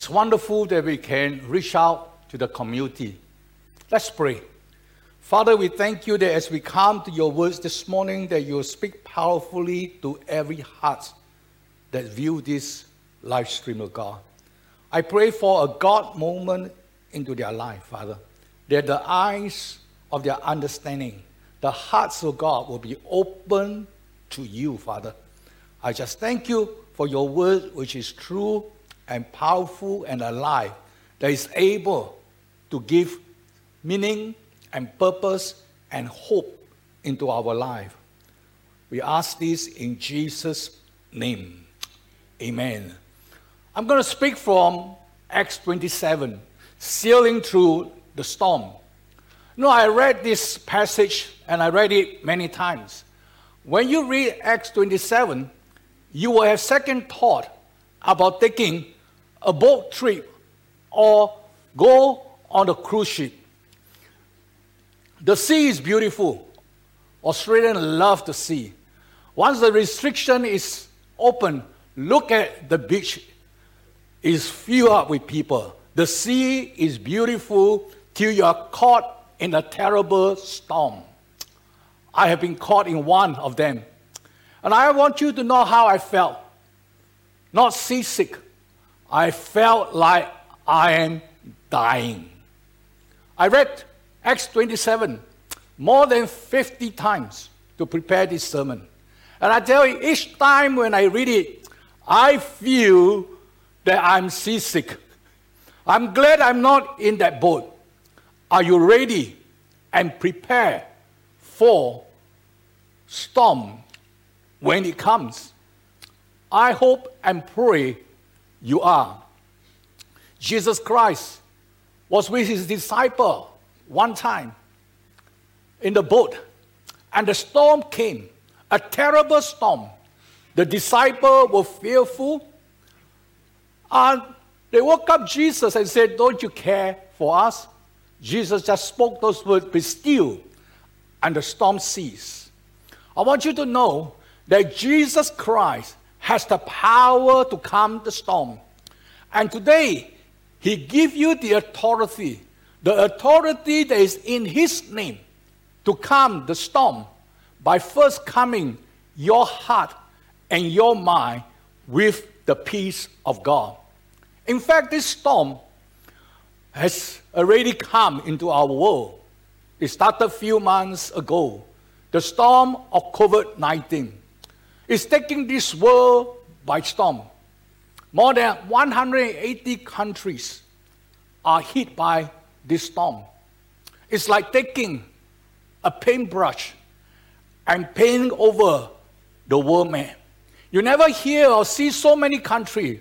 It's wonderful that we can reach out to the community. Let's pray. Father, we thank you that as we come to your words this morning, that you will speak powerfully to every heart that view this live stream, of God. I pray for a God moment into their life, Father, that the eyes of their understanding, the hearts of God will be open to you, Father. I just thank you for your word, which is true and powerful and alive, that is able to give meaning and purpose and hope into our life. We ask this in Jesus' name. Amen. I'm going to speak from Acts 27, sailing through the storm. I read this passage and I read it many times. When you read Acts 27, you will have second thought about taking a boat trip or go on a cruise ship. The sea is beautiful. Australians love the sea. Once the restriction is open, look at the beach. It's filled up with people. The sea is beautiful till you are caught in a terrible storm. I have been caught in one of them. And I want you to know how I felt. Not seasick. I felt like I am dying. I read Acts 27 more than 50 times to prepare this sermon. And I tell you, each time when I read it, I feel that I'm seasick. I'm glad I'm not in that boat. Are you ready and prepared for storm when it comes? I hope and pray you are. Jesus Christ was with his disciple one time in the boat, and the storm came, a terrible storm. The disciples were fearful, and they woke up Jesus and said, "Don't you care for us?" Jesus just spoke those words, "Be still," and the storm ceased. I want you to know that Jesus Christ has the power to calm the storm. And today, he gives you the authority that is in his name to calm the storm by first calming your heart and your mind with the peace of God. In fact, this storm has already come into our world. It started a few months ago. The storm of COVID-19 is taking this world by storm. More than 180 countries are hit by this storm. It's like taking a paintbrush and painting over the world map. You never hear or see so many countries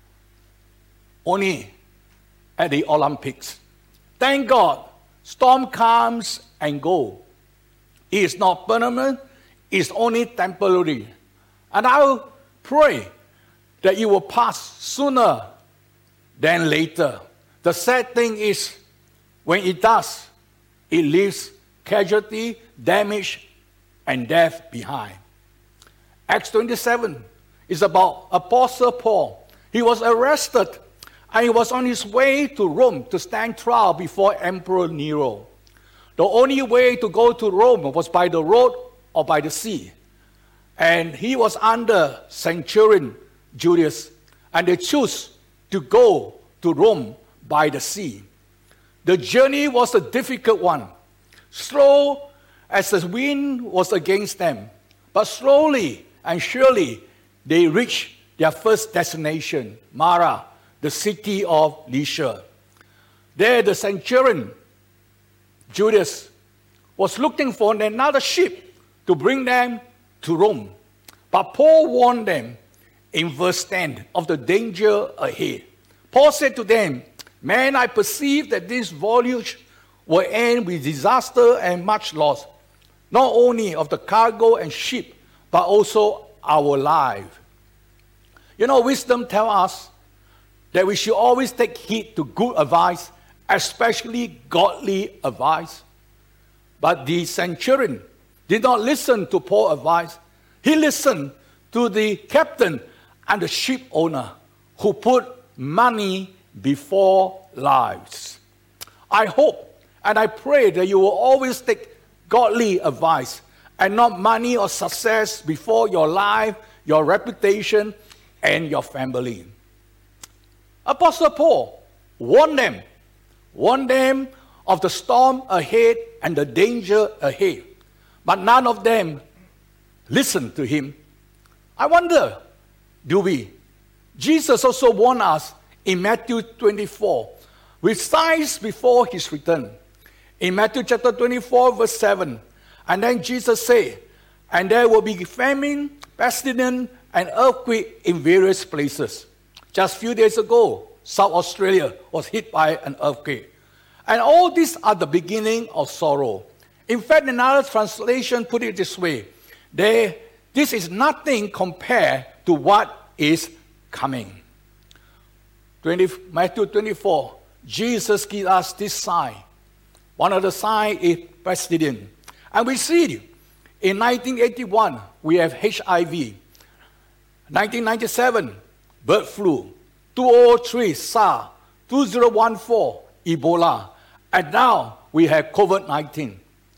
only at the Olympics. Thank God, storm comes and go. It is not permanent, it's only temporary. And I will pray that it will pass sooner than later. The sad thing is, when it does, it leaves casualty, damage, and death behind. Acts 27 is about Apostle Paul. He was arrested, and he was on his way to Rome to stand trial before Emperor Nero. The only way to go to Rome was by the road or by the sea. And he was under Centurion Julius, and they chose to go to Rome by the sea. The journey was a difficult one, slow as the wind was against them. But slowly and surely, they reached their first destination, Myra, the city of leisure. There, the Centurion Julius was looking for another ship to bring them to Rome. But Paul warned them in verse 10 of the danger ahead. Paul said to them, "Men, I perceive that this voyage will end with disaster and much loss, not only of the cargo and ship, but also our life." Wisdom tells us that we should always take heed to good advice, especially godly advice. But the centurion did not listen to Paul's advice. He listened to the captain and the ship owner who put money before lives. I hope and I pray that you will always take godly advice and not money or success before your life, your reputation, and your family. Apostle Paul warned them of the storm ahead and the danger ahead, but none of them listened to him. I wonder, do we? Jesus also warned us in Matthew 24, with signs before his return. In Matthew chapter 24, verse 7, and then Jesus said, and there will be famine, pestilence, and earthquake in various places. Just a few days ago, South Australia was hit by an earthquake. And all these are the beginning of sorrow. In fact, another translation put it this way, this is nothing compared to what is coming. Matthew 24, Jesus gives us this sign. One of the signs is pestilence. And we see it. In 1981, we have HIV. 1997, bird flu. 2003, SARS. 2014, Ebola. And now we have COVID-19.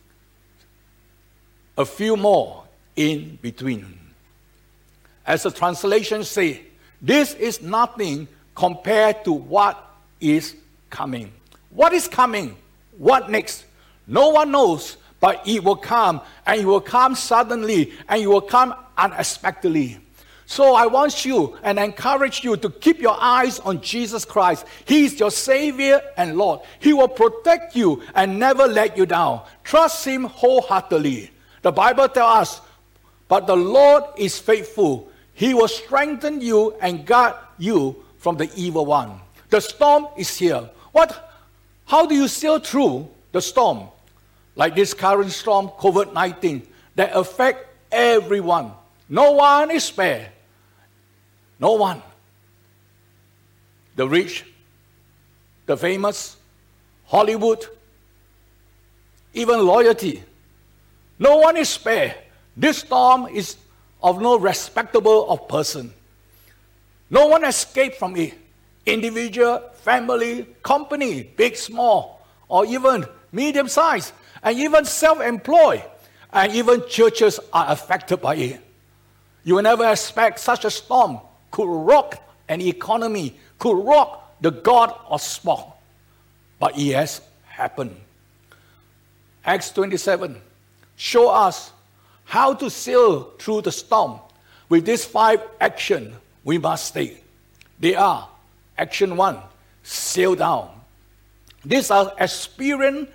A few more in between. As the translation says, this is nothing compared to what is coming. What is coming? What next? No one knows, but it will come, and it will come suddenly, and it will come unexpectedly. So I want you and encourage you to keep your eyes on Jesus Christ. He is your Savior and Lord. He will protect you and never let you down. Trust him wholeheartedly. The Bible tells us, but the Lord is faithful. He will strengthen you and guard you from the evil one. The storm is here. How do you sail through the storm? Like this current storm, COVID-19, that affect everyone. No one is spared. No one. The rich, the famous, Hollywood, even loyalty. No one is spared. This storm is of no respectable of person. No one escaped from it. Individual, family, company, big, small, or even medium-sized, and even self-employed, and even churches are affected by it. You will never expect such a storm could rock an economy, could rock the God of sport. But it has happened. Acts 27 show us how to sail through the storm with these 5 actions we must take. They are, action 1, sail down. These are experienced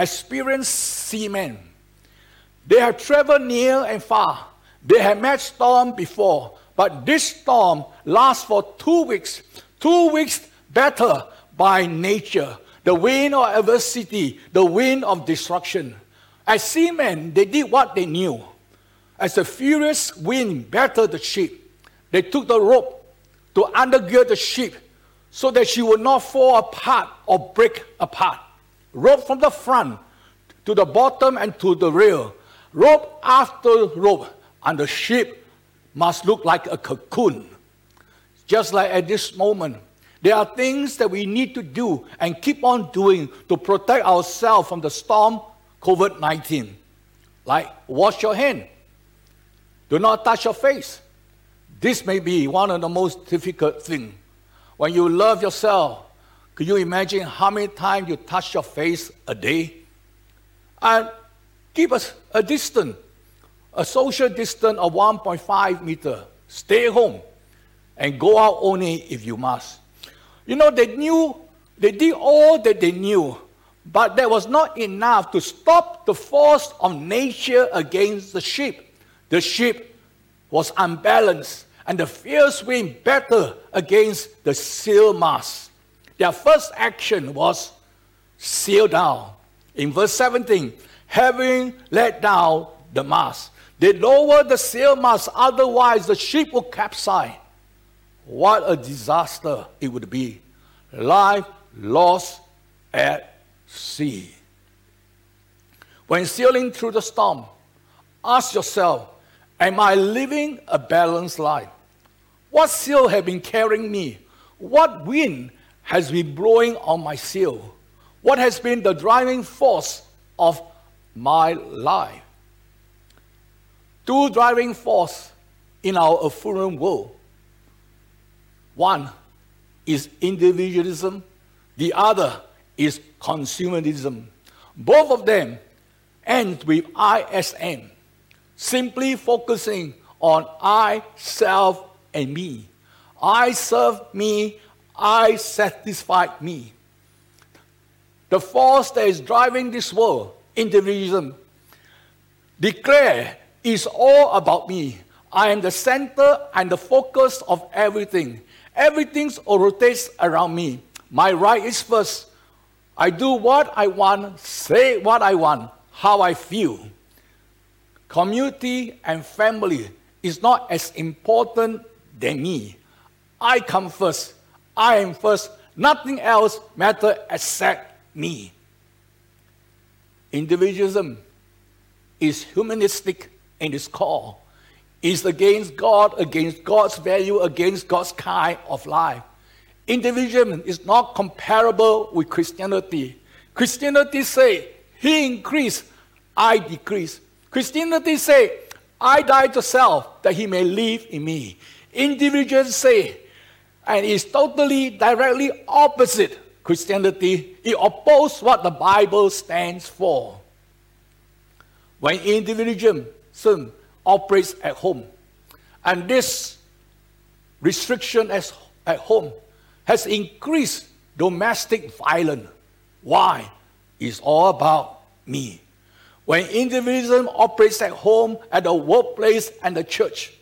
seamen. They have traveled near and far. They have met storm before, but this storm lasts for 2 weeks. 2 weeks battered by nature, the wind of adversity, the wind of destruction. As seamen, they did what they knew. As the furious wind battered the ship, they took the rope to undergird the ship so that she would not fall apart or break apart. Rope from the front to the bottom and to the rear. Rope after rope, and the ship must look like a cocoon. Just like at this moment, there are things that we need to do and keep on doing to protect ourselves from the storm, COVID-19. Like wash your hand. Do not touch your face. This may be one of the most difficult things. When you love yourself, could you imagine how many times you touch your face a day? And keep us a distance, a social distance of 1.5 meters. Stay home and go out only if you must. You know, they did all that they knew, but that was not enough to stop the force of nature against the ship. The ship was unbalanced, and the fierce wind battered against the sail mast. Their first action was sail down. In verse 17, having let down the mast, they lowered the sail mast, otherwise the ship would capsize. What a disaster it would be. Life lost at sea. When sailing through the storm, ask yourself, am I living a balanced life? What sail have been carrying me? What wind has been blowing on my sail? What has been the driving force of my life? Two driving forces in our affluent world. One is individualism. The other is consumerism. Both of them end with ISM, simply focusing on I, self, and me. I serve me, I satisfy me. The force that is driving this world, individualism, declare it's all about me. I am the center and the focus of everything. Everything rotates around me. My right is first. I do what I want, say what I want, how I feel. Community and family is not as important than me. I come first. I am first. Nothing else matters except me. Individualism is humanistic in its core. It's against God, against God's value, against God's kind of life. Individualism is not comparable with Christianity. Christianity say, He increase, I decrease. Christianity say, I die to self that He may live in me. Individuals say, and it's totally directly opposite Christianity. It opposes what the Bible stands for. When individualism operates at home, and this restriction at home has increased domestic violence. Why? It's all about me. When individualism operates at home, at the workplace, and the church,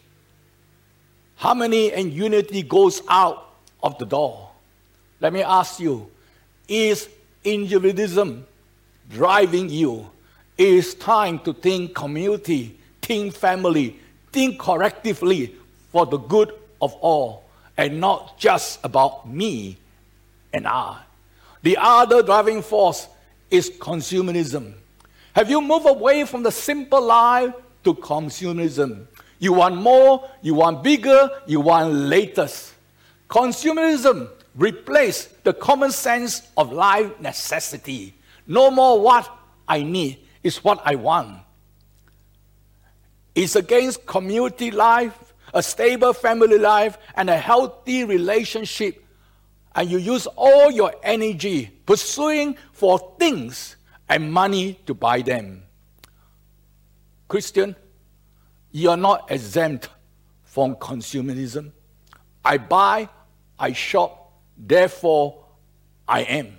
harmony and unity goes out of the door. Let me ask you, is individualism driving you? It is time to think community, think family, think collectively for the good of all, and not just about me and I. The other driving force is consumerism. Have you moved away from the simple life to consumerism? You want more, you want bigger, you want latest. Consumerism replaced the common sense of life necessity. No more what I need, it's what I want. It's against community life, a stable family life, and a healthy relationship. And you use all your energy pursuing for things and money to buy them. Christian, you are not exempt from consumerism. I buy, I shop, therefore I am.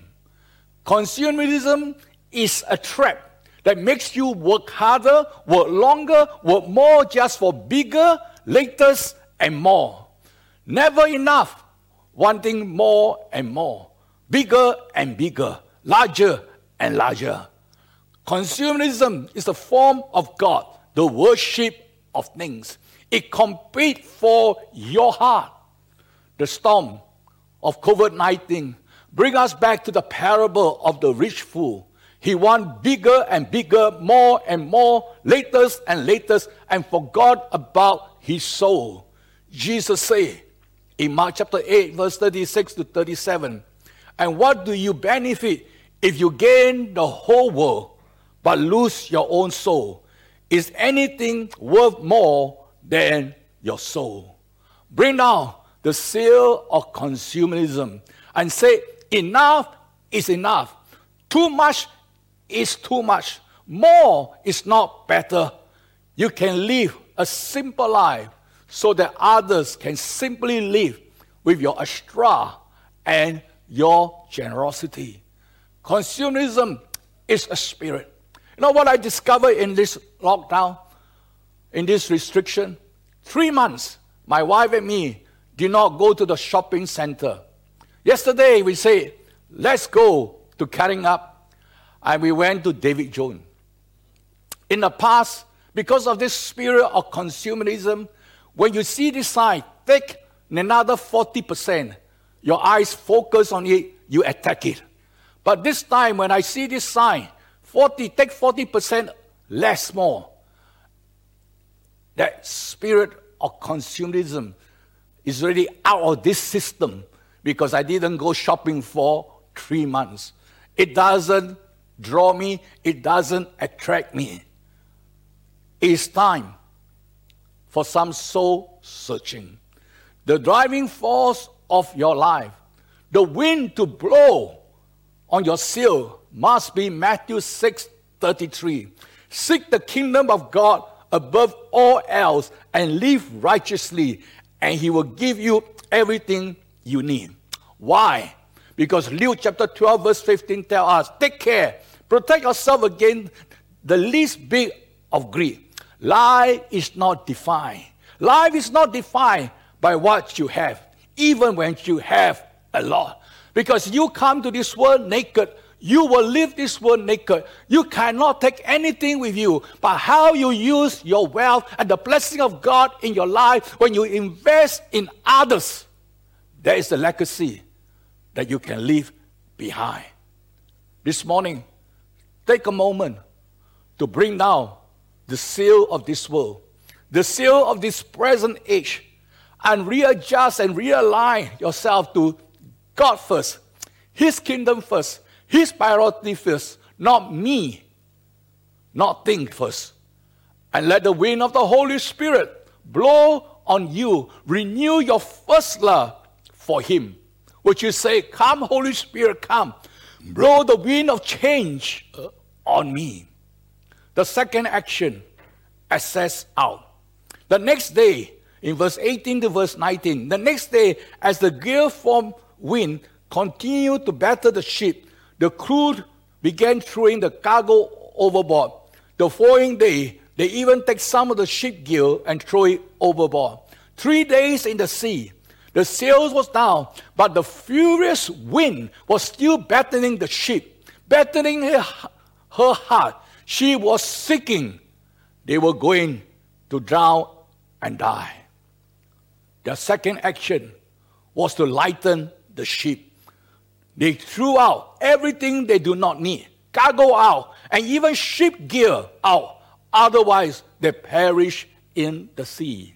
Consumerism is a trap that makes you work harder, work longer, work more just for bigger, latest, and more. Never enough, wanting more and more, bigger and bigger, larger and larger. Consumerism is a form of God, the worship of things. It competes for your heart. The storm of COVID-19 brings us back to the parable of the rich fool. He wants bigger and bigger, more and more, latest and latest, and forgot about his soul. Jesus said in Mark chapter 8, verse 36 to 37, and what do you benefit if you gain the whole world but lose your own soul? Is anything worth more than your soul? Bring down the seal of consumerism and say, enough is enough. Too much is too much. More is not better. You can live a simple life so that others can simply live with your extra and your generosity. Consumerism is a spirit. You know what I discovered in this lockdown, in this restriction? 3 months, my wife and me did not go to the shopping center. Yesterday, we said, let's go to Carrying Up. And we went to David Jones. In the past, because of this spirit of consumerism, when you see this sign, take another 40%. Your eyes focus on it, you attack it. But this time, when I see this sign, take 40% less more. That spirit of consumerism is really out of this system. because I didn't go shopping for 3 months. It doesn't draw me. It doesn't attract me. It's time for some soul searching. The driving force of your life, the wind to blow on your sail, must be Matthew 6:33. Seek the kingdom of God above all else and live righteously, and he will give you everything you need. Why? Because Luke chapter 12 verse 15 tells us, take care, protect yourself against the least bit of greed. Life is not defined. Life is not defined by what you have, even when you have a lot. Because you come to this world naked, you will leave this world naked. You cannot take anything with you, but how you use your wealth and the blessing of God in your life when you invest in others, there is a legacy that you can leave behind. This morning, take a moment to bring down the seal of this world, the seal of this present age, and readjust and realign yourself to God first, his kingdom first, his priority first, not me, not think first. And let the wind of the Holy Spirit blow on you, renew your first love for him. Would you say, come Holy Spirit, come, blow the wind of change on me. The second action, assess out. The next day, in verse 18 to verse 19, the next day, as the gale form wind continued to batter the ship, the crew began throwing the cargo overboard. The following day, they even take some of the ship gear and throw it overboard. 3 days in the sea, the sails was down, but the furious wind was still battering the ship, battering her heart. She was sinking. They were going to drown and die. Their second action was to lighten the ship. They threw out everything they do not need, cargo out, and even ship gear out. Otherwise, they perish in the sea.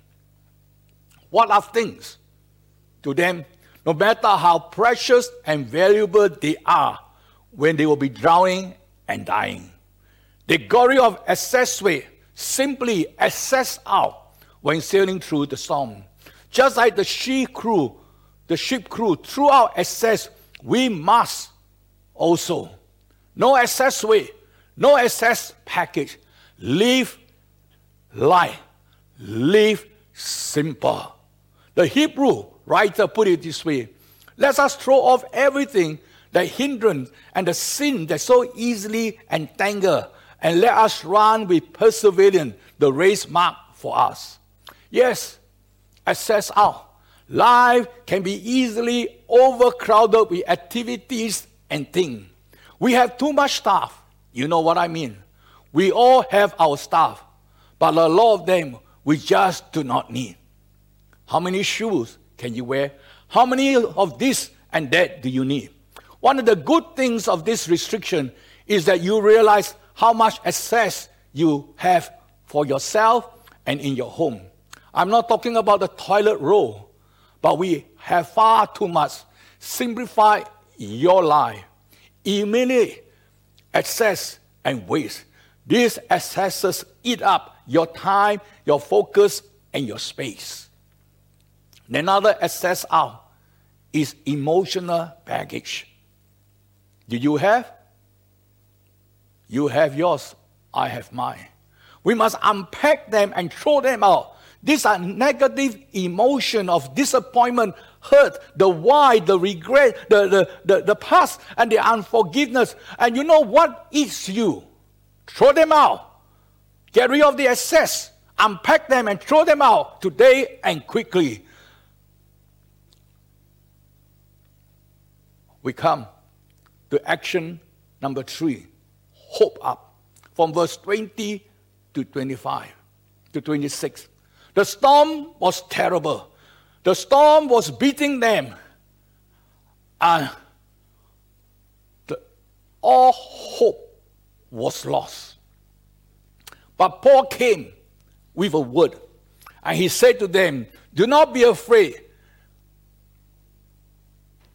What are things? To them, no matter how precious and valuable they are, when they will be drowning and dying. The glory of assess way, simply assess out when sailing through the storm. Just like the ship crew threw out assess, we must also. No assess way, no assess package. Live light, live simple. The Hebrew writer put it this way: let us throw off everything, the hindrance and the sin that so easily entangle, and let us run with perseverance the race marked for us. Yes, assess out. Life can be easily overcrowded with activities and things. We have too much stuff. You know what I mean? We all have our stuff, but a lot of them we just do not need. How many shoes can you wear? How many of this and that do you need? One of the good things of this restriction is that you realize how much access you have for yourself and in your home. I'm not talking about the toilet roll, but we have far too much. Simplify your life. Eliminate excess and waste. These excesses eat up your time, your focus, and your space. Another excess out is emotional baggage. Do you have? You have yours, I have mine. We must unpack them and throw them out. These are negative emotions of disappointment, hurt, the why, the regret, the past, and the unforgiveness. And you know what eats you? Throw them out. Get rid of the excess. Unpack them and throw them out today and quickly. We come to action number 3. Hope up. From verse 20 to 25 to 26. The storm was terrible. The storm was beating them. And all hope was lost. But Paul came with a word. And he said to them, do not be afraid.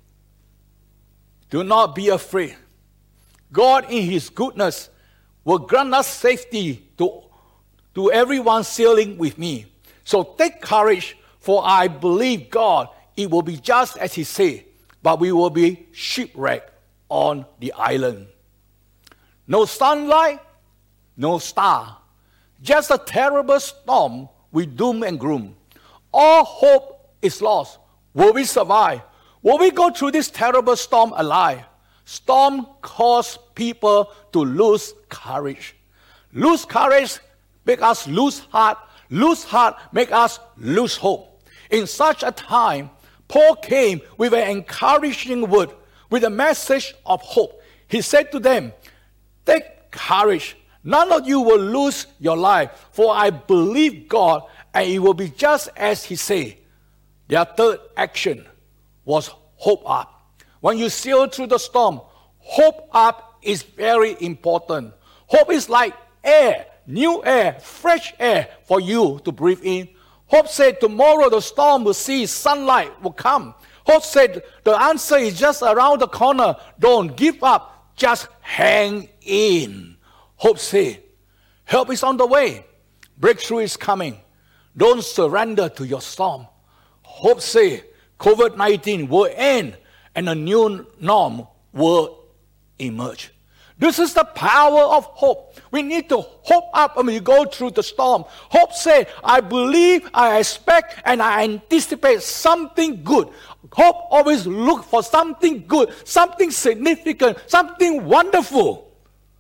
Do not be afraid. God in his goodness will grant us safety to everyone sailing with me. So take courage, for I believe God, it will be just as he said, but we will be shipwrecked on the island. No sunlight, no star, just a terrible storm with doom and gloom. All hope is lost. Will we survive? Will we go through this terrible storm alive? Storm cause people to lose courage. Lose courage make us lose heart. Lose heart make us lose hope. In such a time, Paul came with an encouraging word, with a message of hope. He said to them, take courage. None of you will lose your life, for I believe God, and it will be just as he said. Their third action was hope up. When you sail through the storm, hope up is very important. Hope is like air, new air, fresh air for you to breathe in. Hope said tomorrow the storm will cease, sunlight will come. Hope said the answer is just around the corner. Don't give up, just hang in. Hope said help is on the way. Breakthrough is coming. Don't surrender to your storm. Hope said COVID-19 will end and a new norm will emerge. This is the power of hope. We need to hope up when we go through the storm. Hope say, I believe, I expect, and I anticipate something good. Hope always look for something good, something significant, something wonderful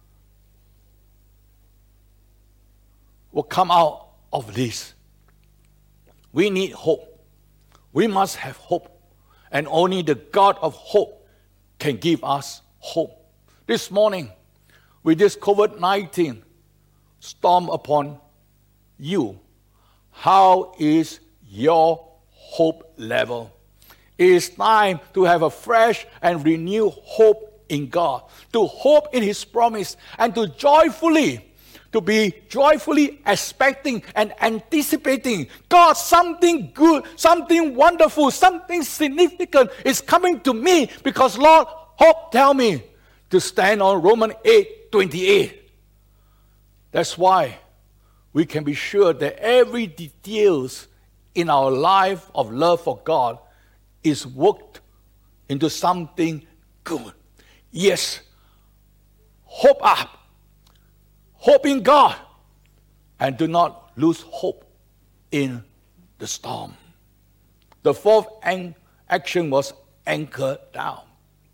will come out of this. We need hope. We must have hope. And only the God of hope can give us hope. This morning, with this COVID-19 storm upon you, how is your hope level? It is time to have a fresh and renewed hope in God, to hope in his promise, and to be joyfully expecting and anticipating God, something good, something wonderful, something significant is coming to me, because Lord, hope tell me to stand on Romans 8:28. That's why we can be sure that every details in our life of love for God is worked into something good. Yes, hope up. Hope in God. And do not lose hope in the storm. The fourth action was anchor down.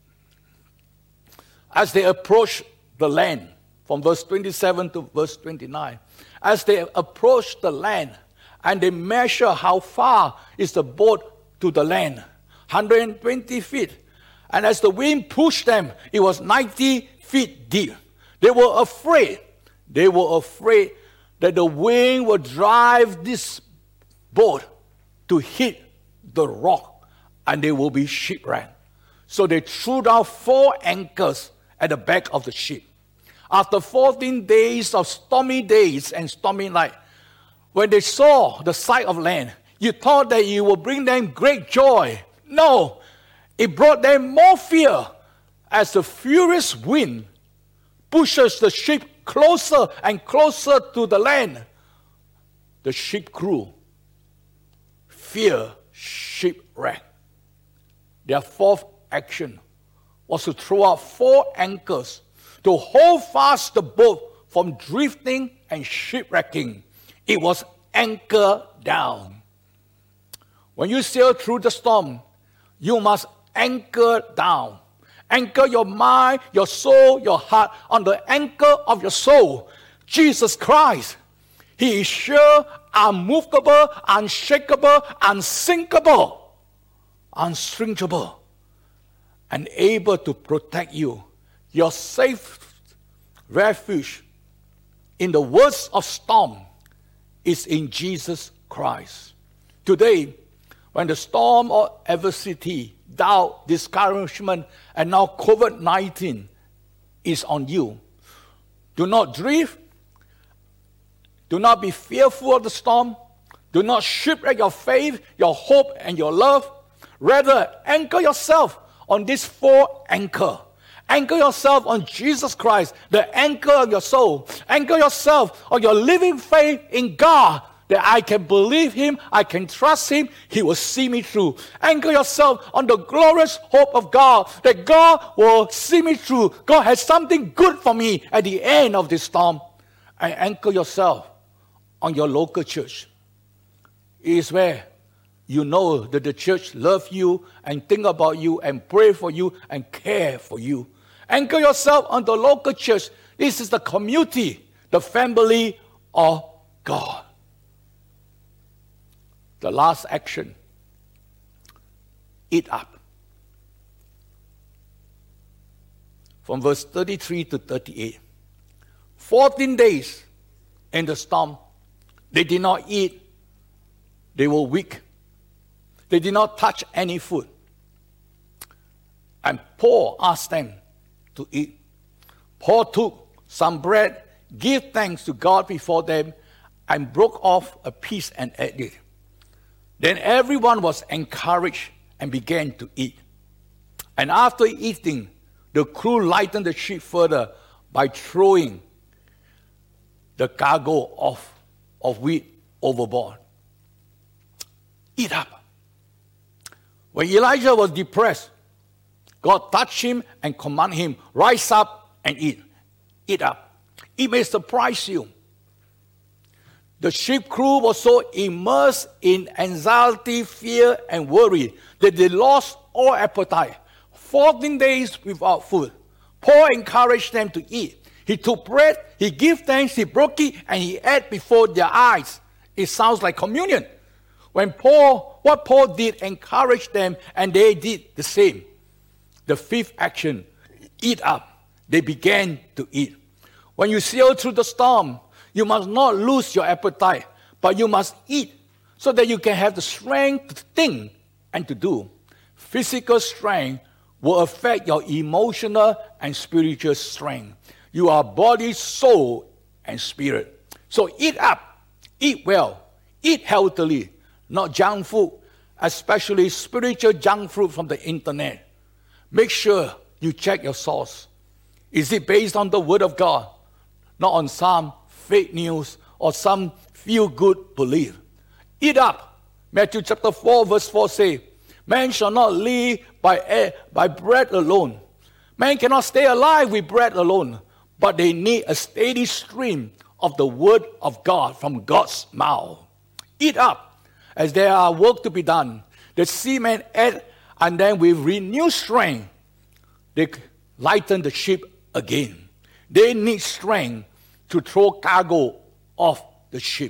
As they approached the land, from verse 27 to verse 29, as they approached the land and they measure how far is the boat to the land, 120 feet. And as the wind pushed them, it was 90 feet deep. They were afraid. They were afraid that the wind would drive this boat to hit the rock and they will be shipwrecked. So they threw down 4 anchors at the back of the ship. After 14 days of stormy days and stormy night, when they saw the sight of land, you thought that it would bring them great joy. No, it brought them more fear as the furious wind pushes the ship closer and closer to the land. The ship crew fear shipwreck. Their fourth action was to throw out 4 anchors to hold fast the boat from drifting and shipwrecking. It was anchor down. When you sail through the storm, you must anchor down. Anchor your mind, your soul, your heart on the anchor of your soul, Jesus Christ. He is sure, unmovable, unshakable, unsinkable, unstringeable, and able to protect you. Your safe refuge in the worst of storm is in Jesus Christ. Today, when the storm of adversity, doubt, discouragement, and now COVID-19 is on you, do not drift. Do not be fearful of the storm. Do not shipwreck your faith, your hope, and your love. Rather, anchor yourself on these four anchors. Anchor yourself on Jesus Christ, the anchor of your soul. Anchor yourself on your living faith in God, that I can believe Him, I can trust Him, He will see me through. Anchor yourself on the glorious hope of God, that God will see me through. God has something good for me at the end of this storm. And anchor yourself on your local church. It is where you know that the church loves you and think about you and pray for you and care for you. Anchor yourself on the local church. This is the community, the family of God. The last action, eat up. From verse 33 to 38. 14 days in the storm, they did not eat. They were weak. They did not touch any food. And Paul asked them to eat. Paul took some bread, gave thanks to God before them, and broke off a piece and ate it. Then everyone was encouraged and began to eat. And after eating, the crew lightened the ship further by throwing the cargo of wheat overboard. Eat up. When Elijah was depressed, God touched him and commanded him, rise up and eat. Eat up. It may surprise you. The ship crew was so immersed in anxiety, fear, and worry that they lost all appetite. 14 days without food. Paul encouraged them to eat. He took bread, he gave thanks, he broke it, and he ate before their eyes. It sounds like communion. What Paul did encouraged them, and they did the same. The fifth action, eat up. They began to eat. When you sail through the storm, you must not lose your appetite, but you must eat so that you can have the strength to think and to do. Physical strength will affect your emotional and spiritual strength. You are body, soul, and spirit. So eat up, eat well, eat healthily, not junk food, especially spiritual junk food from the internet. Make sure you check your source. Is it based on the Word of God, not on some fake news or some feel-good belief? Eat up. Matthew chapter 4 verse 4 says, man shall not live by bread alone. Man cannot stay alive with bread alone, but they need a steady stream of the Word of God from God's mouth. Eat up, as there are work to be done. The seamen ate, and then with renewed strength, they lighten the ship again. They need strength to throw cargo off the ship.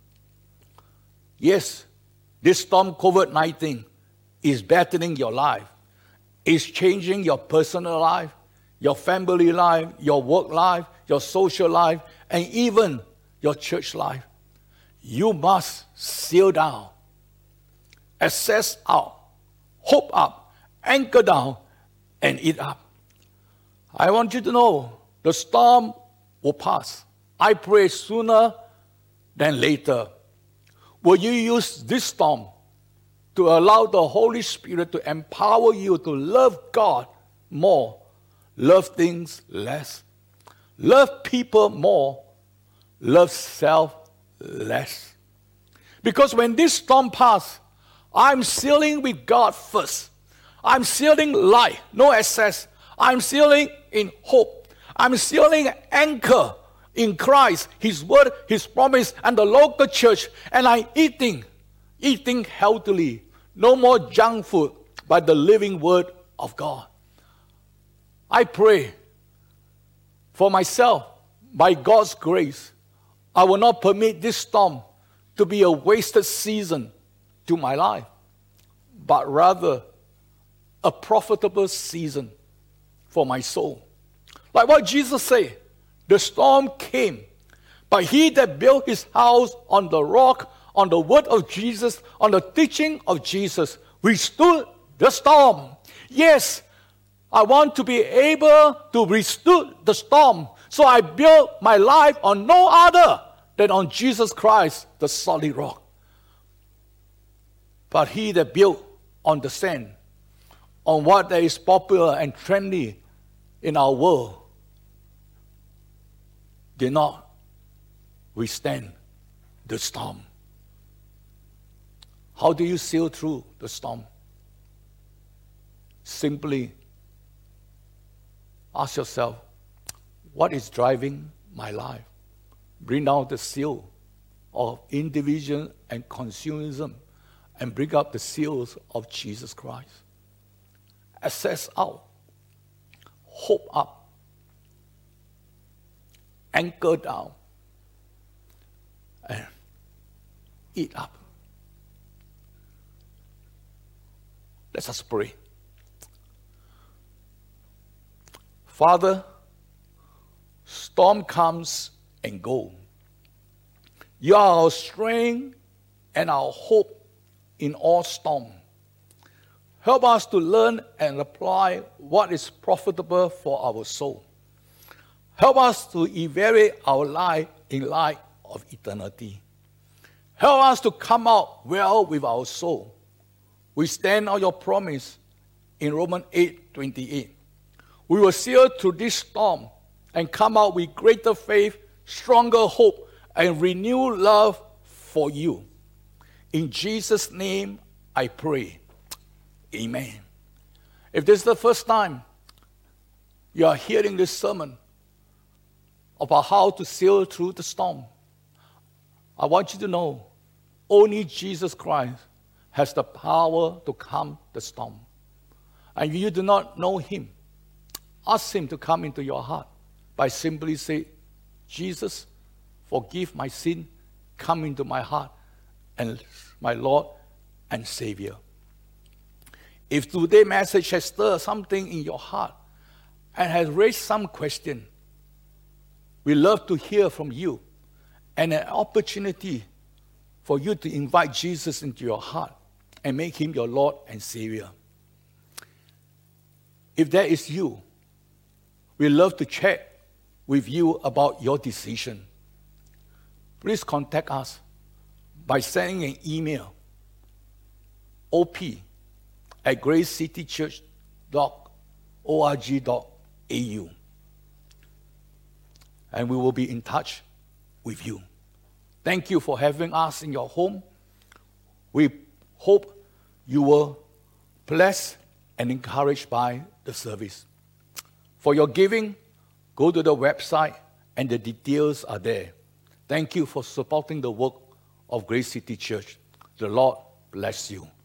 Yes, this storm COVID-19 is battering your life. It's changing your personal life, your family life, your work life, your social life, and even your church life. You must sail down, assess out, hope up, anchor down, and eat up. I want you to know the storm will pass. I pray sooner than later. Will you use this storm to allow the Holy Spirit to empower you to love God more, love things less, love people more, love self less? Because when this storm passes, I'm sailing with God first. I'm sailing light, no excess. I'm sailing in hope. I'm sailing anchor in Christ, His Word, His promise, and the local church. And I'm eating healthily. No more junk food, but the living Word of God. I pray for myself, by God's grace, I will not permit this storm to be a wasted season to my life, but rather a profitable season for my soul. Like what Jesus said, the storm came, but he that built his house on the rock, on the word of Jesus, on the teaching of Jesus, withstood the storm. Yes, I want to be able to withstand the storm. So I built my life on no other than on Jesus Christ, the solid rock. But he that built on the sand, on what that is popular and trendy in our world did not withstand the storm. How do you sail through the storm? Simply ask yourself, what is driving my life? Bring down the seal of individualism and consumerism and bring up the seals of Jesus Christ. Assess out, hope up, anchor down, and eat up. Let us pray. Father, storm comes and goes. You are our strength and our hope in all storm. Help us to learn and apply what is profitable for our soul. Help us to evaluate our life in light of eternity. Help us to come out well with our soul. We stand on your promise in Romans 8:28. We will sail through this storm and come out with greater faith, stronger hope, and renewed love for you. In Jesus' name I pray. Amen. If this is the first time you are hearing this sermon about how to sail through the storm, I want you to know only Jesus Christ has the power to calm the storm. And if you do not know him, ask him to come into your heart by simply saying, Jesus, forgive my sin, come into my heart, and my Lord and Savior. If today's message has stirred something in your heart and has raised some question, we love to hear from you and an opportunity for you to invite Jesus into your heart and make him your Lord and Savior. If that is you, we love to chat with you about your decision. Please contact us by sending an email, op@gracecitychurch.org.au, and we will be in touch with you. Thank you for having us in your home. We hope you were blessed and encouraged by the service. For your giving, go to the website and the details are there. Thank you for supporting the work of Grace City Church. The Lord bless you.